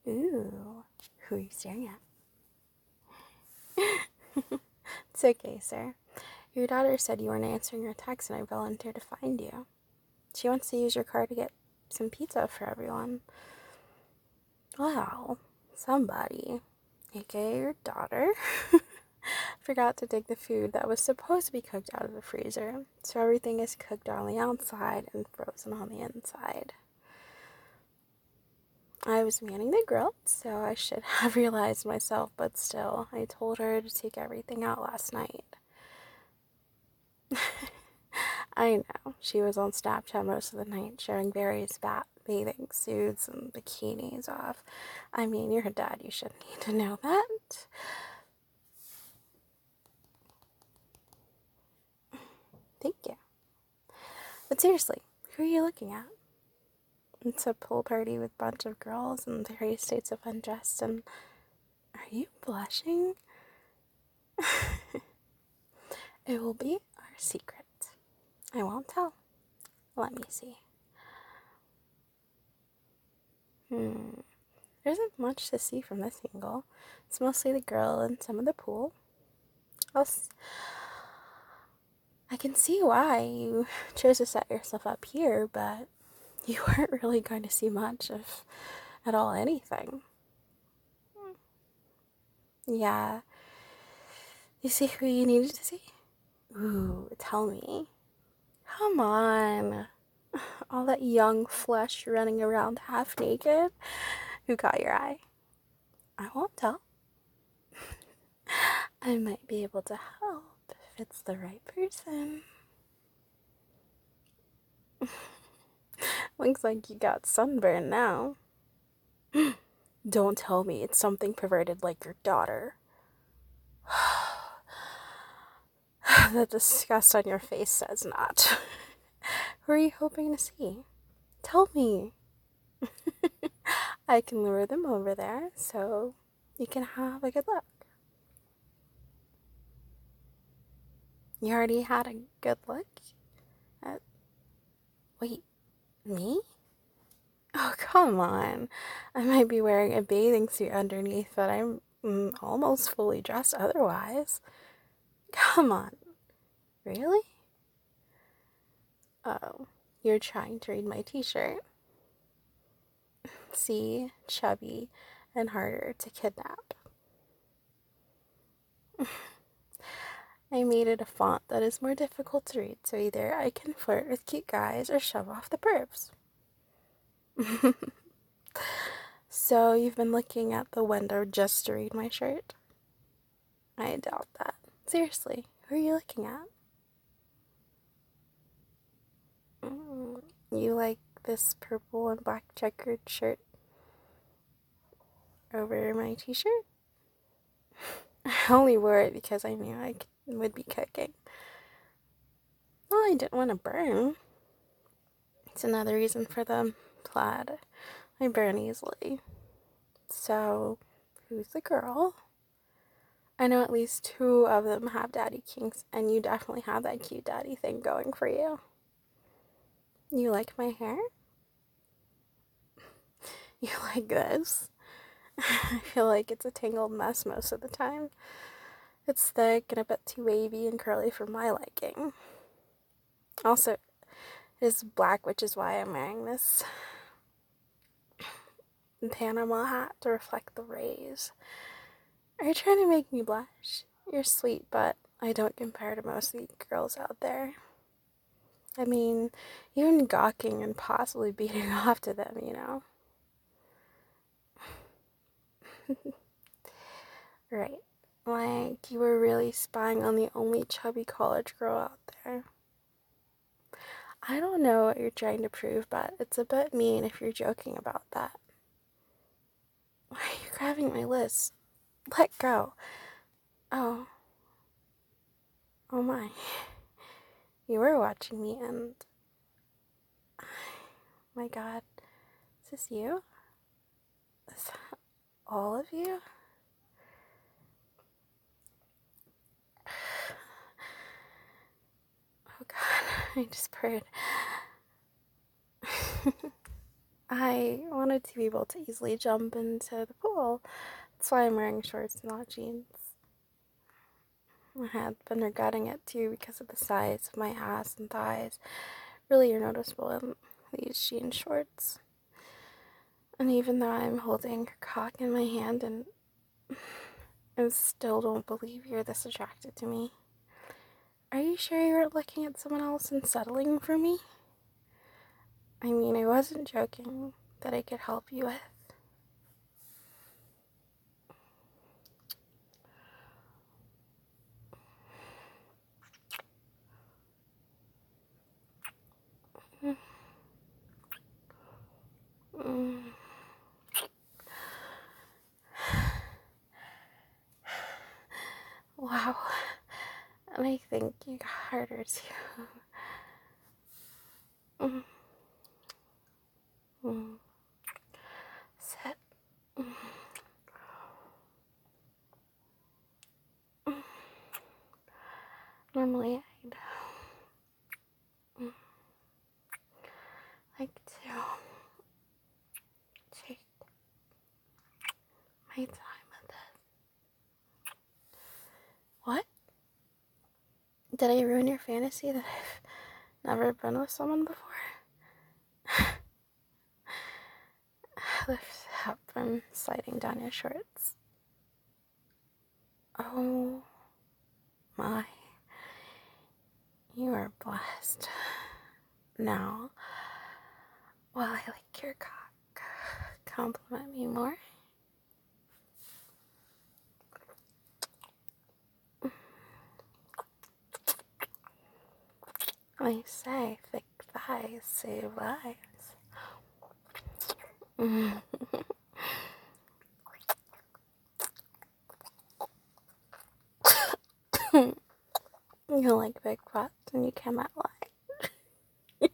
Ooh, who are you staring at? It's okay, sir. Your daughter said you weren't answering her text and I volunteered to find you. She wants to use your car to get some pizza for everyone. Well, somebody, aka your daughter, forgot to take the food that was supposed to be cooked out of the freezer, so everything is cooked on the outside and frozen on the inside. I was manning the grill, so I should have realized myself, but still, I told her to take everything out last night. I know, she was on Snapchat most of the night, showing various bathing suits and bikinis off. I mean, you're her dad, you should need to know that. Thank you. But seriously, who are you looking at? It's a pool party with a bunch of girls in various states of undress, and are you blushing? It will be our secret. I won't tell. Let me see. There isn't much to see from this angle. It's mostly the girl and some of the pool. I can see why you chose to set yourself up here, but you weren't really going to see much of at all anything. Yeah. You see who you needed to see? Ooh, tell me. Come on. All that young flesh running around half naked. Who caught your eye? I won't tell. I might be able to help if it's the right person. Looks like you got sunburn now. Don't tell me it's something perverted like your daughter. The disgust on your face says not. Who are you hoping to see? Tell me. I can lure them over there so you can have a good look. You already had a good look? Wait, me? Oh, come on. I might be wearing a bathing suit underneath, but I'm almost fully dressed otherwise. Come on. Really? Oh, you're trying to read my t-shirt. See, chubby and harder to kidnap. I made it a font that is more difficult to read, so either I can flirt with cute guys or shove off the pervs. So you've been looking at the window just to read my shirt? I doubt that. Seriously, who are you looking at? You like this purple and black checkered shirt over my t-shirt? I only wore it because I knew I would be cooking. Well, I didn't want to burn. It's another reason for the plaid. I burn easily. So, who's the girl? I know at least 2 of them have daddy kinks, and you definitely have that cute daddy thing going for you. You like my hair? You like this? I feel like it's a tangled mess most of the time. It's thick and a bit too wavy and curly for my liking. Also, it is black, which is why I'm wearing this Panama hat to reflect the rays. Are you trying to make me blush? You're sweet, but I don't compare to most of the girls out there. I mean, even gawking and possibly beating off to them, you know? Right. Like, you were really spying on the only chubby college girl out there. I don't know what you're trying to prove, but it's a bit mean if you're joking about that. Why are you grabbing my list? Let go. Oh. Oh my. You were watching me and... My god. Is this you? Is that all of you? Oh god, I just purred. I wanted to be able to easily jump into the pool. That's why I'm wearing shorts, not jeans. I had been regretting it too because of the size of my ass and thighs. Really are noticeable in these jean shorts. And even though I'm holding your cock in my hand and I still don't believe you're this attracted to me. Are you sure you weren't looking at someone else and settling for me? I mean, I wasn't joking that I could help you with. Wow. And I think you got harder too. Sit. Normally I'd like to take my time with this. What? Did I ruin your fantasy that I've never been with someone before? Lift up and sliding down your shorts. Oh my. You are blessed. Now, while I lick your cock, compliment me more. I say thick thighs save lives. You like big butts and you cannot lie.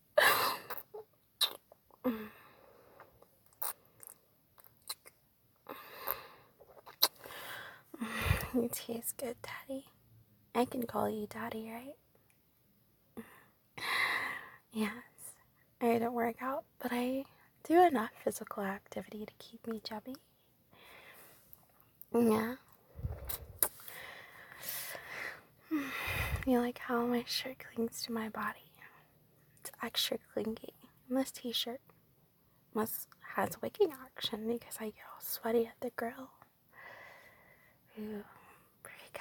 You taste good, Daddy. I can call you Daddy, right? Yes. I don't work out, but I do enough physical activity to keep me chubby. Yeah. You like how my shirt clings to my body? It's extra clingy. And this t-shirt has wicking action because I get all sweaty at the grill. Ooh, pretty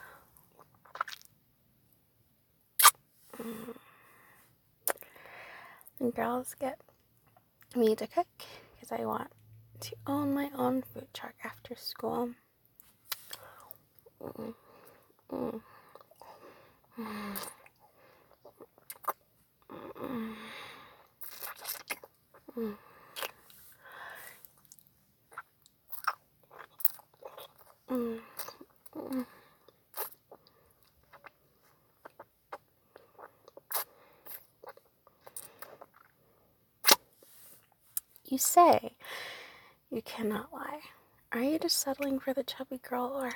gum. And girls get me to cook because I want to own my own food truck after school. You say you cannot lie. Are you just settling for the chubby girl or...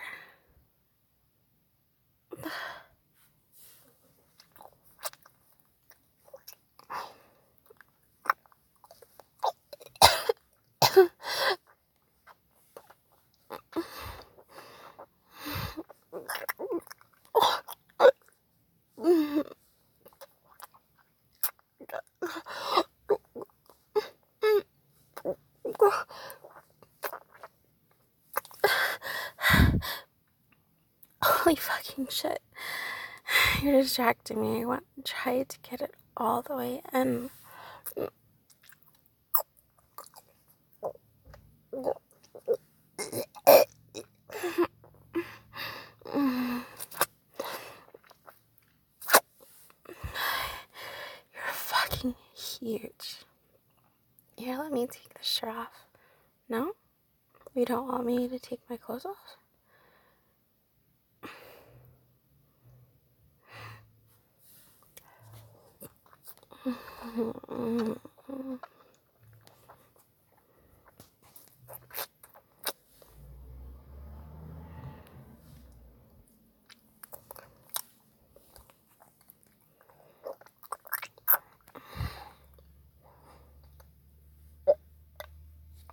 Holy fucking shit. You're distracting me. I want to try to get it all the way in. You're fucking huge. Here, let me take the shirt off. No? You don't want me to take my clothes off?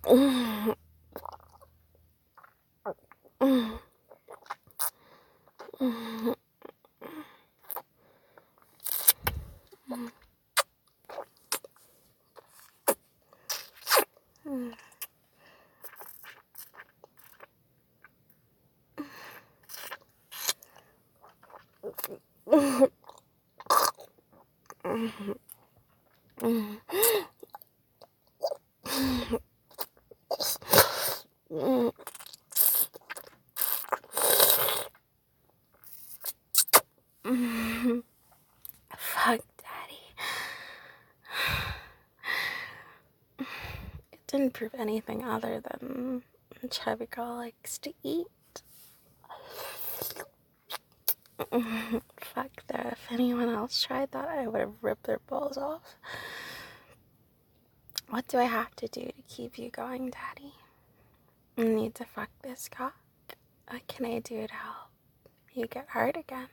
Fuck, Daddy. It didn't prove anything other than Chubby Girl likes to eat. Fuck, though. If anyone else tried that, I would have ripped their balls off. What do I have to do to keep you going, Daddy? I need to fuck this cock. What can I do to help you get hard again?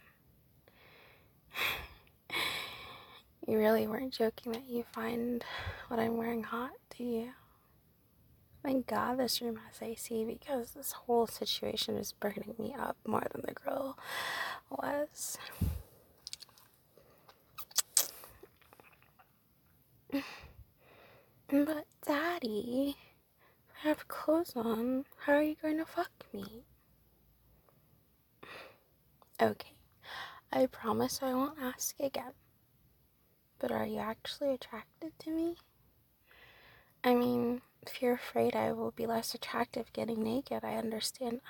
You really weren't joking that you find what I'm wearing hot, do you? Thank God this room has AC, because this whole situation is burning me up more than the grill was. But Daddy, if I have clothes on, how are you going to fuck me? Okay, I promise I won't ask again. But are you actually attracted to me? I mean, if you're afraid I will be less attractive getting naked, I understand.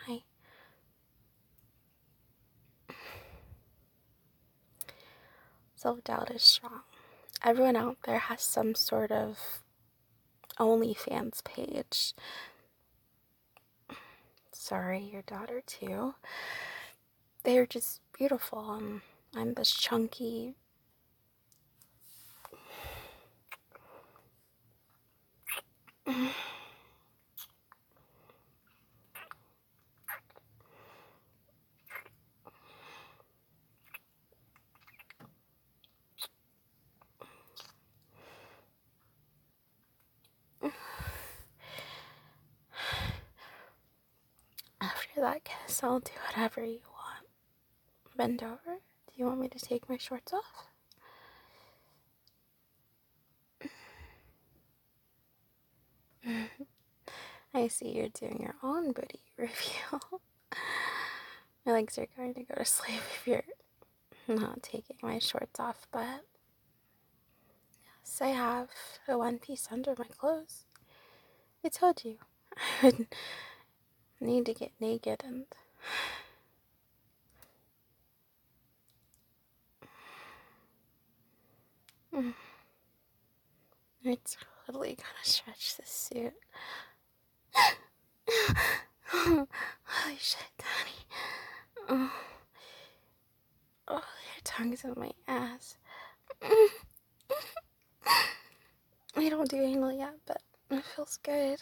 Self-doubt is strong. Everyone out there has some sort of OnlyFans page. Sorry, your daughter too. They're just beautiful, and I'm this chunky... After that kiss, I'll do whatever you want. Bend over. Do you want me to take my shorts off? I see you're doing your own booty review. My legs are going to go to sleep if you're not taking my shorts off, but yes, I have a one piece under my clothes. I told you I would need to get naked, and it's totally gonna stretch this suit. Holy shit, Daddy. Oh, your tongue's in my ass. I don't do anal yet, but it feels good.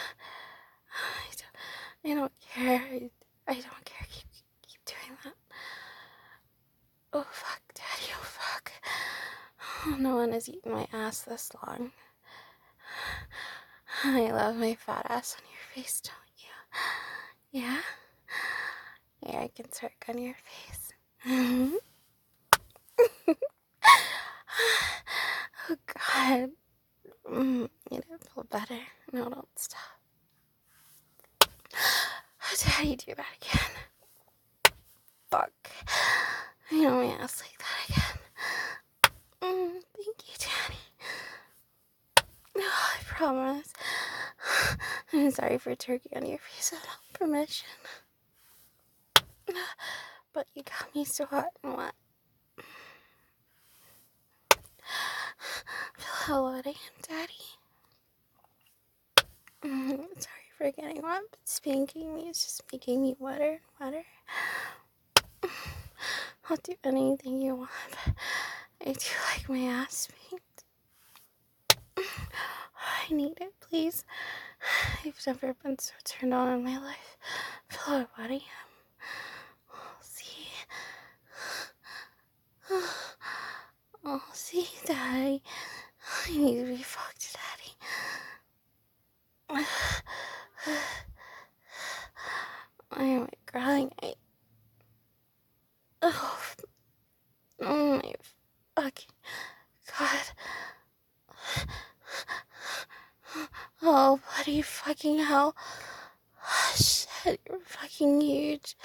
I don't care. I don't care. Keep doing that. Oh, fuck, Daddy. Oh, fuck. Oh, no one has eaten my ass this long. I love my fat ass on your face, don't you? Yeah? Yeah, I can twerk on your face. Oh, God. You don't feel better. No, don't stop. Oh, Daddy, do that again. Fuck. I know my ass like that again. Thank you, Daddy. No, I promise. I'm sorry for turkey on your face without permission. But you got me so hot and wet. Feel how wet I am, Daddy. Sorry for getting wet, but spanking me is just making me wetter and wetter. I'll do anything you want, but I do like my ass spanked. I need it, please. I've never been so turned on in my life. Feel how wet I am. See? Oh, see, Daddy. I need to be fucked, Daddy. Why am I crying? Oh, oh my fucking god. Oh, bloody fucking hell. Shit, you're fucking huge.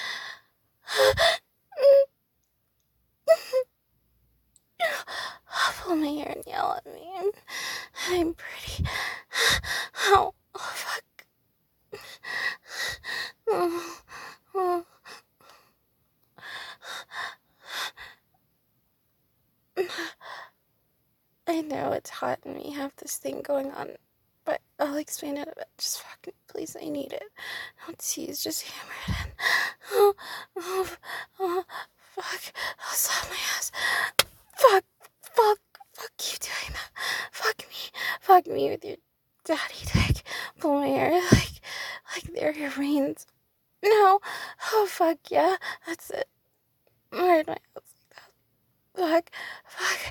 Pull my hair and yell at me. I'm pretty. Oh, fuck. Oh. I know it's hot and we have this thing going on, but I'll explain it a bit. Just fucking please, I need it. Don't tease, just hammer it in. Oh, fuck. I'll slap my ass. Fuck you doing that. Fuck me with your daddy dick. Pull my hair like they're your reins. No. Oh, fuck yeah. That's it. Right, my ass like that. Fuck.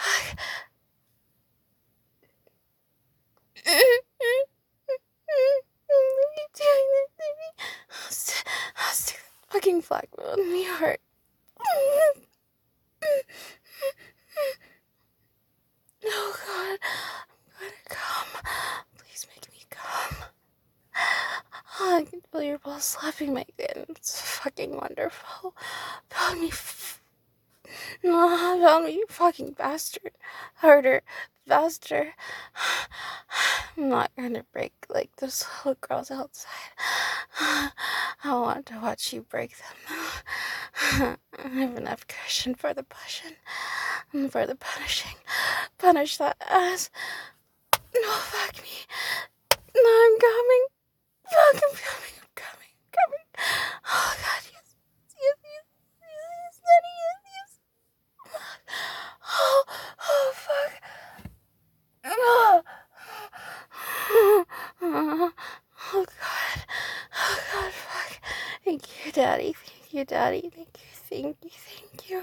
You doing this to me? I'll stick that fucking flag on me heart. Oh god, I'm gonna come. Please make me come. Oh, I can feel your balls slapping my skin. It's fucking wonderful. Pound me, pound me, you fucking bastard. Harder, faster. I'm not gonna break like those little girls outside. I want to watch you break them. I have enough cushion for the pushing and for the punishing. Punish that ass. No, fuck me. No, I'm coming. Fuck, I'm coming. Oh god, yes, Daddy, yes. Oh, fuck. Oh god, fuck. Thank you, Daddy. Thank you.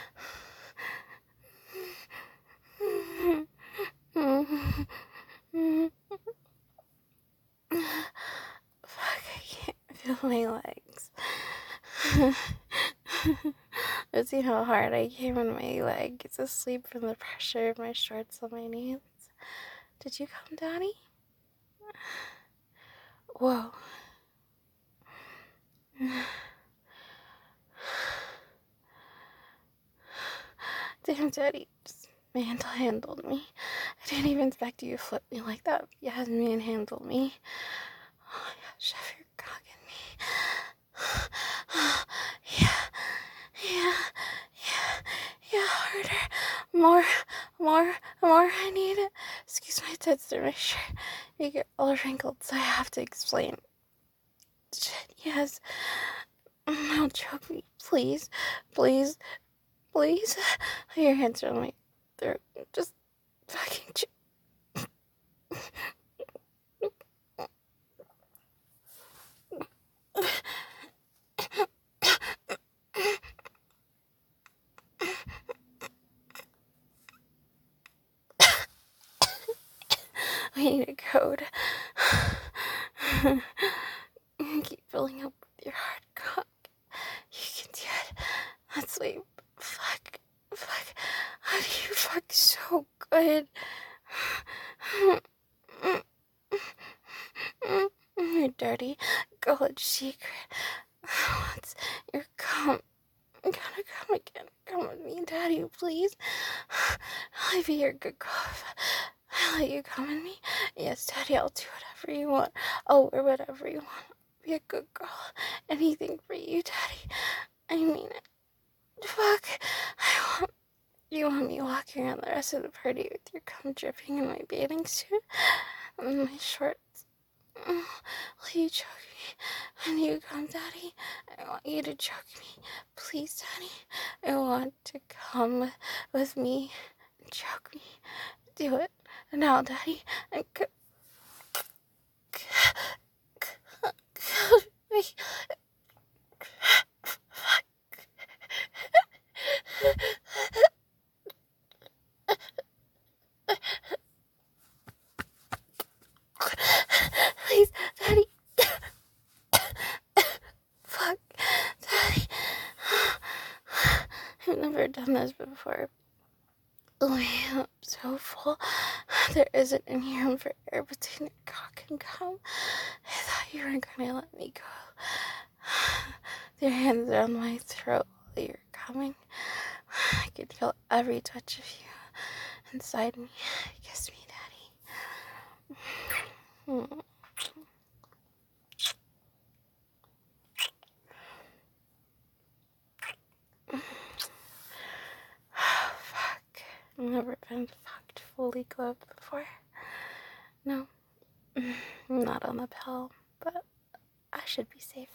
Fuck, I can't feel my legs. See how hard I came on my leg. It's asleep from the pressure of my shorts on my knees. Did you come, Daddy? Whoa. Damn, Daddy just manhandled me. I didn't even expect you to flip me like that. You had manhandled me. Oh my god, shove your cock in me. Yeah, harder. More. I need it. Excuse my tits to make sure you get all wrinkled, so I have to explain. Shit, yes. Don't choke me, please. Your hands are on my throat. Just fucking we need a code. Keep filling up with your hard cock. You can do it. That's why. Fuck. How do you fuck so good? Your dirty college secret. What's your cum? I'm gonna come again. Come with me, Daddy, please. I'll be your good girl. I'll let you come with me. Yes, Daddy, I'll do whatever you want. I'll wear whatever you want. Be a good girl. Anything for you, Daddy. I mean it. Fuck. You want me walking around the rest of the party with your cum dripping in my bathing suit and my shorts? Will you choke me when you come, Daddy? I want you to choke me. Please, Daddy. I want to come with me and choke me. Do it. Now, Daddy. I'm never done this before. Oh, I'm so full. There isn't any room for air between your cock and cum. I thought you weren't gonna let me go. Your hands are on my throat while you're coming. I could feel every touch of you inside me. Kiss me, Daddy. Fuck. I've never been fucked fully gloved before. No, not on the pill, but I should be safe.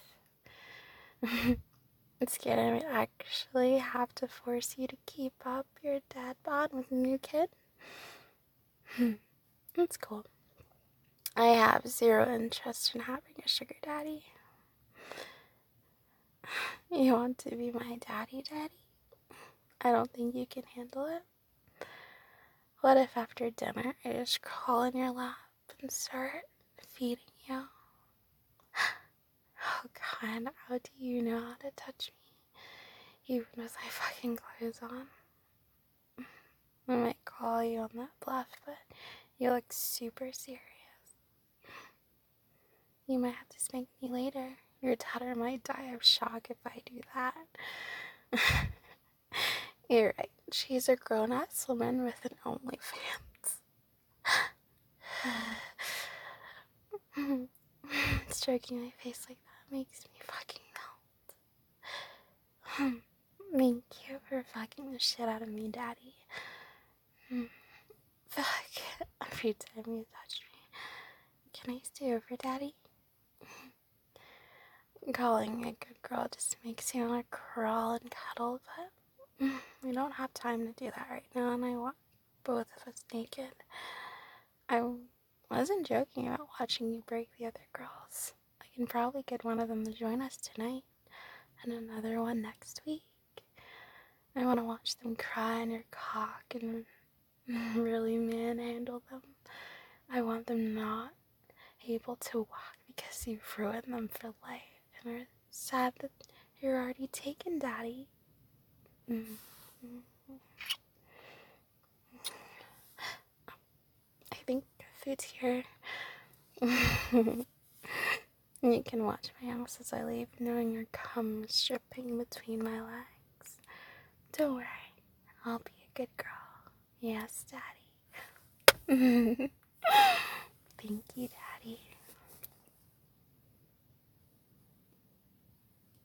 It's scared I might actually have to force you to keep up your dad bod with a new kid. It's cool. I have zero interest in having a sugar daddy. You want to be my daddy? I don't think you can handle it. What if after dinner I just crawl in your lap and start feeding you? Oh God, how do you know how to touch me, even with my fucking clothes on? I might call you on that bluff, but you look super serious. You might have to spank me later. Your daughter might die of shock if I do that. You're right. She's a grown-ass woman with an OnlyFans. Stroking my face like that makes me fucking melt. Thank you for fucking the shit out of me, Daddy. Fuck. Every time you touch me. Can I stay over, Daddy? Calling me a good girl just makes you want to crawl and cuddle, but we don't have time to do that right now, and I want both of us naked. I wasn't joking about watching you break the other girls. I can probably get one of them to join us tonight, and another one next week. I want to watch them cry on your cock and really manhandle them. I want them not able to walk because you ruined them for life and are sad that you're already taken, Daddy. I think food's here. You can watch my house as I leave, knowing your cum is dripping between my legs. Don't worry, I'll be a good girl. Yes, Daddy. Thank you, Daddy.